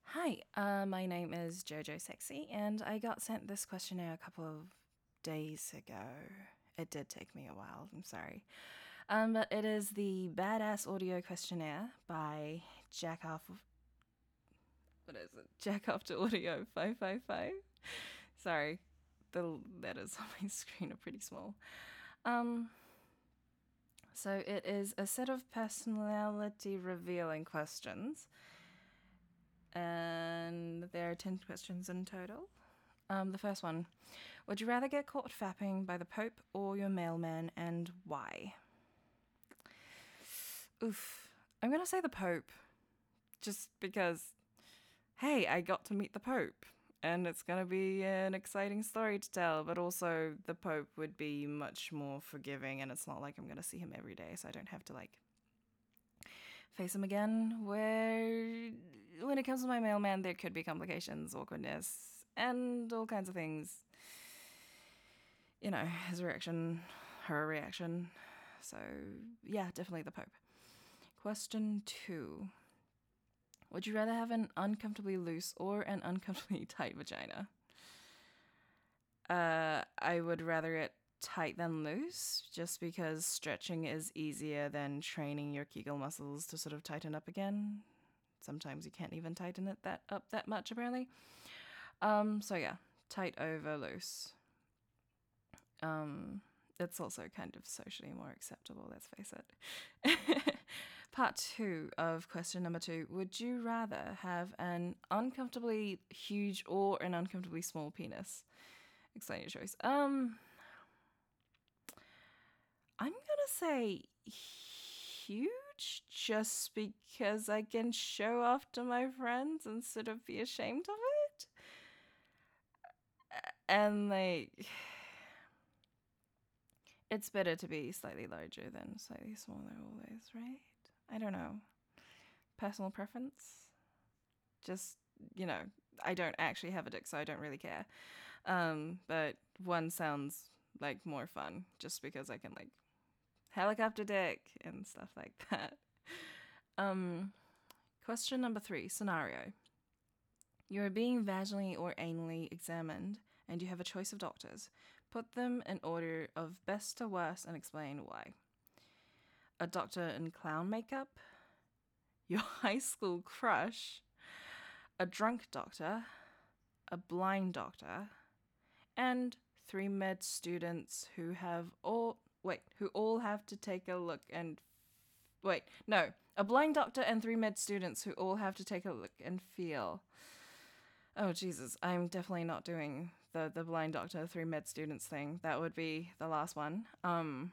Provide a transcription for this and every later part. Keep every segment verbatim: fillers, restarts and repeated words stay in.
Hi, uh, my name is Jojo Sexy, and I got sent this questionnaire a couple of days ago. It did take me a while, I'm sorry. Um, but it is the Badass Audio Questionnaire by Jackoff. What is it? Jackoff to Audio five five five? Sorry, the letters on my screen are pretty small. Um, so it is a set of personality revealing questions, and there are ten questions in total. Um, the first one. Would you rather get caught fapping by the Pope or your mailman, and why? Oof. I'm going to say the Pope. Just because, hey, I got to meet the Pope. And it's going to be an exciting story to tell. But also, the Pope would be much more forgiving. And it's not like I'm going to see him every day. So I don't have to, like, face him again. Where, when it comes to my mailman, there could be complications, awkwardness, and all kinds of things. You know, his reaction, her reaction. So, yeah, definitely the Pope. Question two. Would you rather have an uncomfortably loose or an uncomfortably tight vagina? Uh, I would rather it tight than loose, just because stretching is easier than training your Kegel muscles to sort of tighten up again. Sometimes you can't even tighten it that up that much, apparently. Um, so yeah, tight over loose. Um, it's also kind of socially more acceptable, let's face it. Part two of question number two. Would you rather have an uncomfortably huge or an uncomfortably small penis? Explain your choice. Um, I'm gonna say huge just because I can show off to my friends and sort of be ashamed of it. And like, it's better to be slightly larger than slightly smaller always, right? I don't know. Personal preference? Just, you know, I don't actually have a dick, so I don't really care. Um, but one sounds like more fun just because I can, like, helicopter dick and stuff like that. Um, question number three, scenario. You are being vaginally or anally examined, and you have a choice of doctors. Put them in order of best to worst and explain why. A doctor in clown makeup, your high school crush, a drunk doctor, a blind doctor, and three med students who have all wait, who all have to take a look and wait, no, a blind doctor and three med students who all have to take a look and feel. Oh Jesus, I'm definitely not doing the the blind doctor, three med students thing. That would be the last one. Um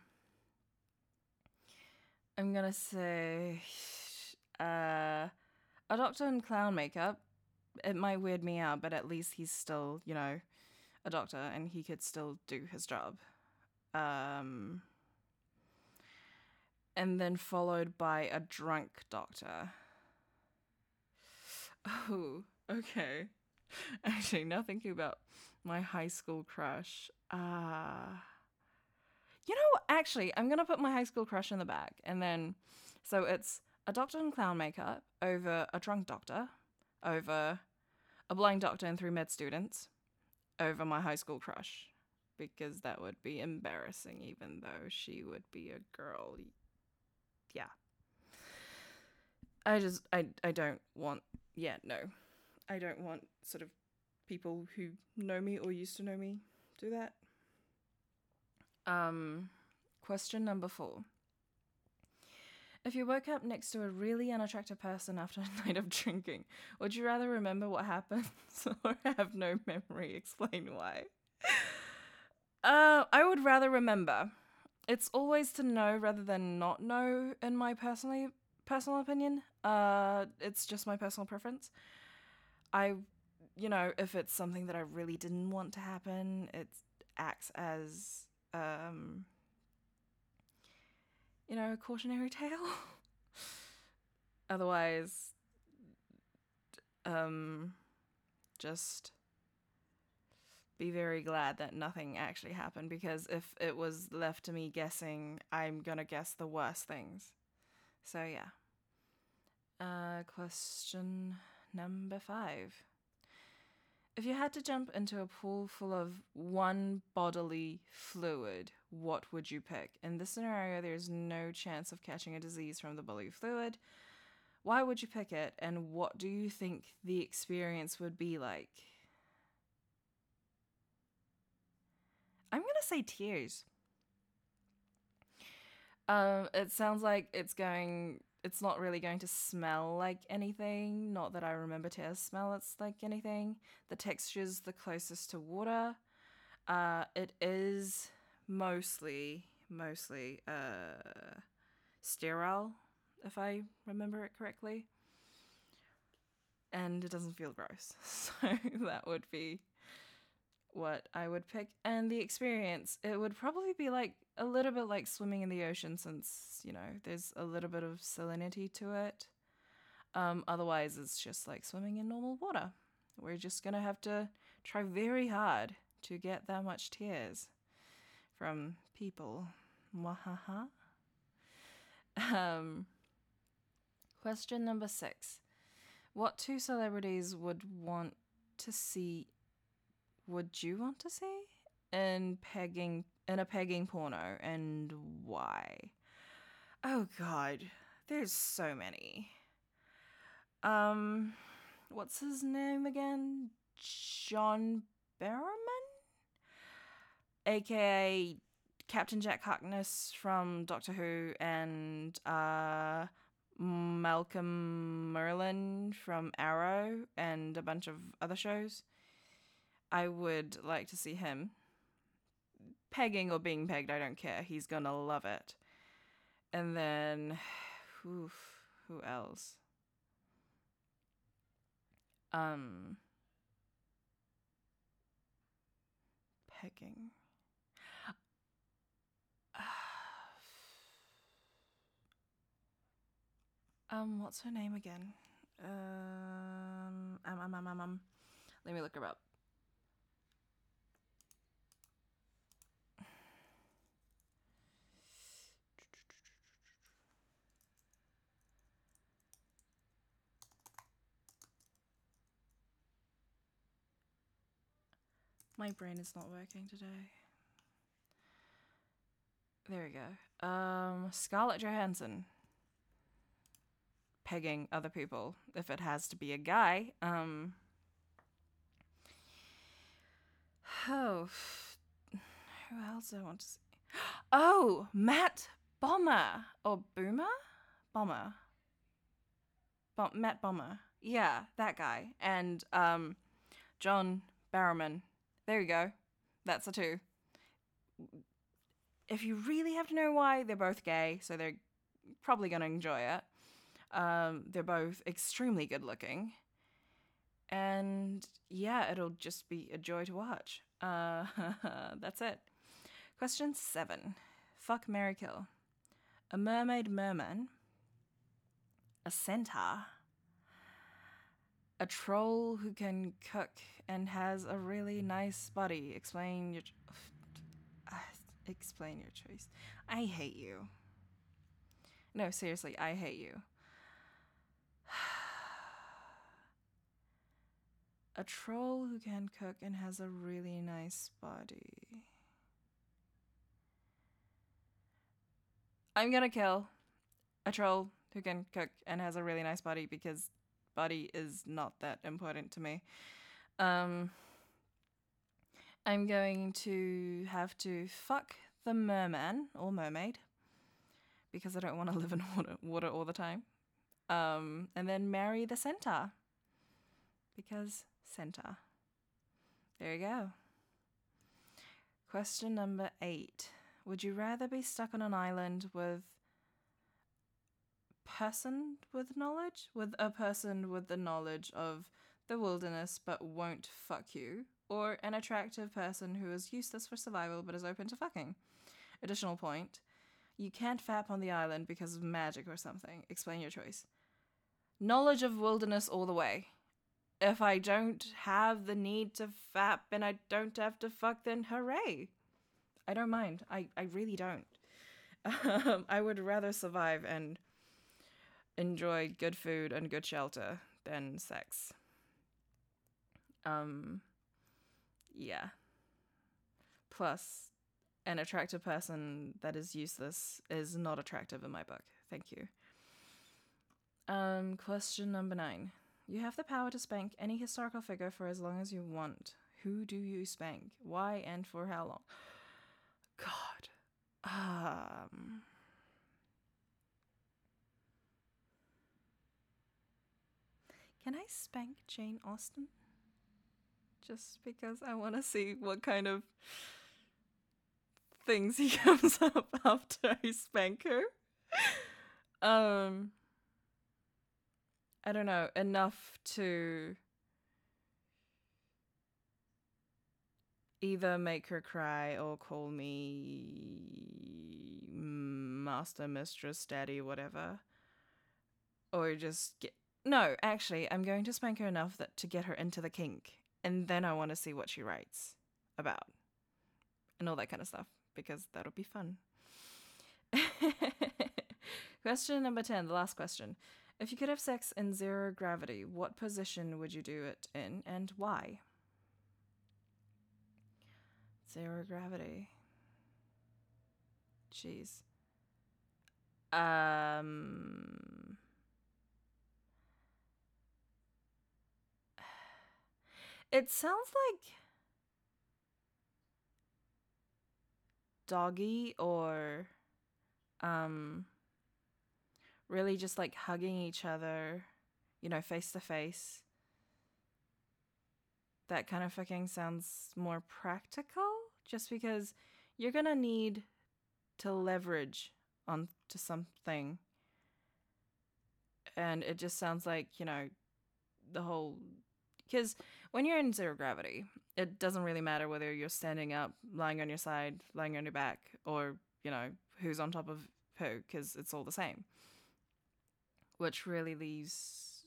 I'm gonna say uh a doctor in clown makeup. It might weird me out, but at least he's still, you know, a doctor and he could still do his job. Um and then followed by a drunk doctor. Oh, okay. Actually, now thinking about my high school crush. Uh you know, actually, I'm gonna put my high school crush in the back, and then so it's a doctor in clown makeup over a drunk doctor, over a blind doctor and three med students, over my high school crush, because that would be embarrassing, even though she would be a girl. Yeah, I just I I don't want. Yeah, no, I don't want sort of people who know me or used to know me do that. Um, question number four. If you woke up next to a really unattractive person after a night of drinking, would you rather remember what happened or have no memory? Explain why. Uh, I would rather remember. It's always to know rather than not know, in my personally personal opinion. Uh, it's just my personal preference. I, you know, if it's something that I really didn't want to happen, it acts as, um, you know, a cautionary tale. Otherwise, um, just be very glad that nothing actually happened, because if it was left to me guessing, I'm gonna guess the worst things. So yeah. Uh, question number five. If you had to jump into a pool full of one bodily fluid, what would you pick? In this scenario, there's no chance of catching a disease from the bodily fluid. Why would you pick it, and what do you think the experience would be like? I'm going to say tears. Um, it sounds like it's going... It's not really going to smell like anything. Not that I remember tears smell it's like anything. The texture's the closest to water. Uh, it is mostly, mostly uh, sterile, if I remember it correctly. And it doesn't feel gross. So that would be what I would pick. And the experience, it would probably be like a little bit like swimming in the ocean, since, you know, there's a little bit of salinity to it. Um, otherwise, it's just like swimming in normal water. We're just going to have to try very hard to get that much tears from people. Mwahaha. Um, question number six. What two celebrities would want to see, would you want to see in pegging, in a pegging porno, and why? Oh God, there's so many. Um, what's his name again? John Barrowman? A K A Captain Jack Harkness from Doctor Who, and uh, Malcolm Merlin from Arrow and a bunch of other shows. I would like to see him. Pegging or being pegged, I don't care. He's gonna love it. And then, oof, who else? Um, pegging. Um, what's her name again? Um, um, um, um, um, um. Let me look her up. My brain is not working today. There we go. Um, Scarlett Johansson. Pegging other people, if it has to be a guy. Um, oh, who else do I want to see? Oh, Matt Bomber or Boomer, Bomber, Bom- Matt Bomber. Yeah, that guy. And um, John Barrowman. There you go. That's the two. If you really have to know why, they're both gay, so they're probably gonna enjoy it. Um, they're both extremely good looking. And yeah, it'll just be a joy to watch. Uh, that's it. Question seven. Fuck, marry, kill. A mermaid merman. A centaur. A troll who can cook and has a really nice body. Explain your... Uh, explain your choice. I hate you. No, seriously, I hate you. A troll who can cook and has a really nice body. I'm gonna kill a troll who can cook and has a really nice body, because body is not that important to me. Um, I'm going to have to fuck the merman or mermaid, because I don't want to live in water, water all the time. Um, and then marry the centaur, because centaur. There you go. Question number eight. Would you rather be stuck on an island with person with knowledge? With a person with the knowledge of the wilderness but won't fuck you? Or an attractive person who is useless for survival but is open to fucking? Additional point. You can't fap on the island because of magic or something. Explain your choice. Knowledge of wilderness all the way. If I don't have the need to fap and I don't have to fuck, then hooray. I don't mind. I, I really don't. Um, I would rather survive and enjoy good food and good shelter than sex. Um, yeah. Plus, an attractive person that is useless is not attractive in my book. Thank you. Um, question number nine. You have the power to spank any historical figure for as long as you want. Who do you spank? Why and for how long? God. Um... Can I spank Jane Austen? Just because I want to see what kind of things he comes up after I spank her. um, I don't know, enough to either make her cry or call me master, mistress, daddy, whatever. Or just get... No, actually, I'm going to spank her enough that to get her into the kink. And then I want to see what she writes about. And all that kind of stuff. Because that'll be fun. Question number ten, the last question. If you could have sex in zero gravity, what position would you do it in and why? Zero gravity. Jeez. Um... It sounds like doggy or um really just like hugging each other, you know, face to face. That kind of fucking sounds more practical just because you're gonna need to leverage onto something. And it just sounds like, you know, the whole... Because when you're in zero gravity, it doesn't really matter whether you're standing up, lying on your side, lying on your back, or, you know, who's on top of who, because it's all the same. Which really leaves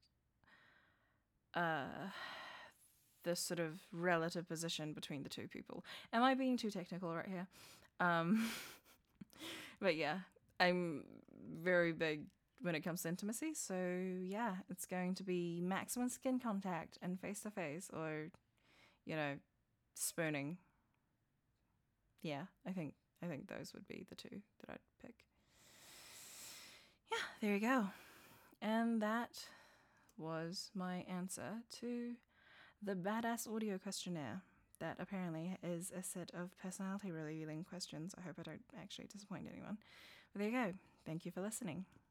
uh, this sort of relative position between the two people. Am I being too technical right here? Um, but yeah, I'm very big when it comes to intimacy, so yeah, it's going to be maximum skin contact and face to face, or, you know, spooning. Yeah, I think I think those would be the two that I'd pick. Yeah, there you go. And that was my answer to the Badass Audio Questionnaire. That apparently is a set of personality revealing questions. I hope I don't actually disappoint anyone. But there you go. Thank you for listening.